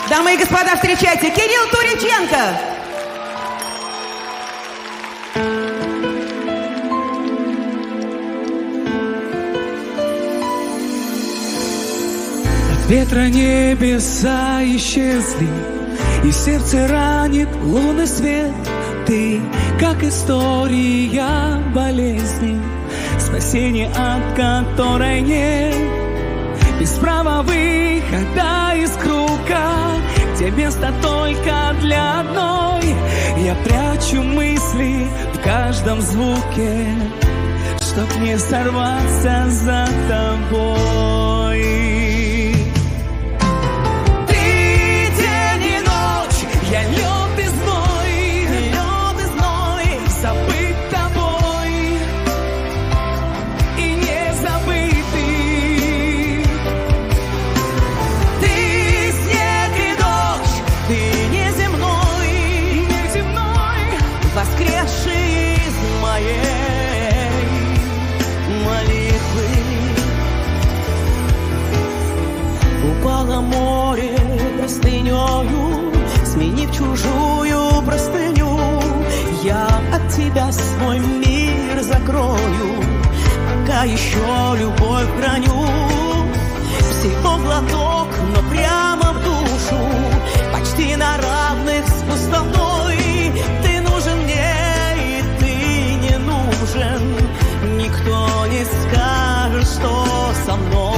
Дамы и господа, встречайте, Кирилл Туриченко. От ветра небеса исчезли, и в сердце ранит лунный свет. Ты, как история болезни, спасение от которой нет. Без права выхода из круга, где место только для одной. Я прячу мысли в каждом звуке, чтоб не сорваться за тобой. Ты день и ночь, я лед и зной, забыт тобой и не забытый. Ты снег и дождь, ты неземной, воскресший из моей молитвы. Упало море простынёю, сменив чужую простыню. Я от тебя свой мир закрою, пока еще любовь храню. Всего глоток, но прямо в душу, почти на равных с пустотой. Ты нужен мне, и ты не нужен. Никто не скажет, что со мной.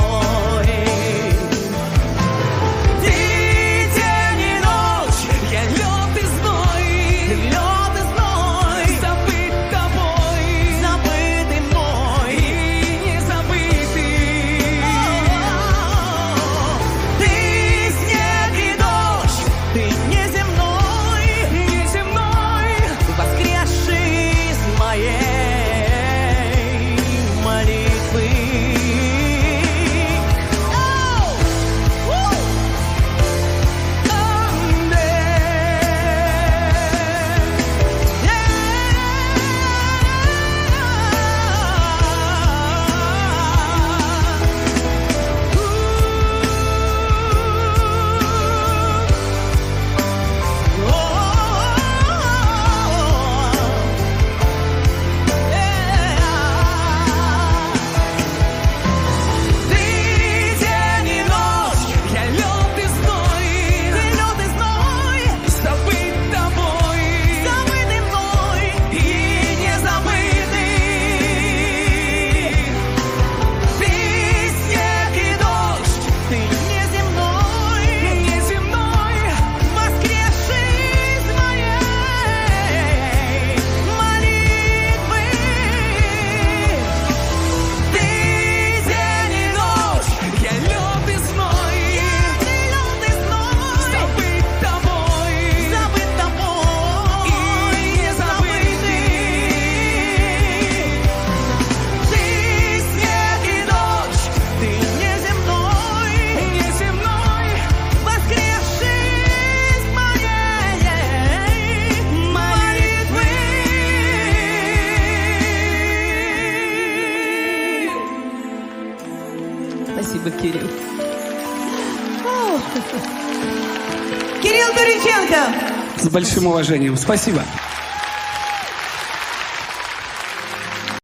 Спасибо, Кирилл. Кирилл Туриченко. С большим уважением. Спасибо.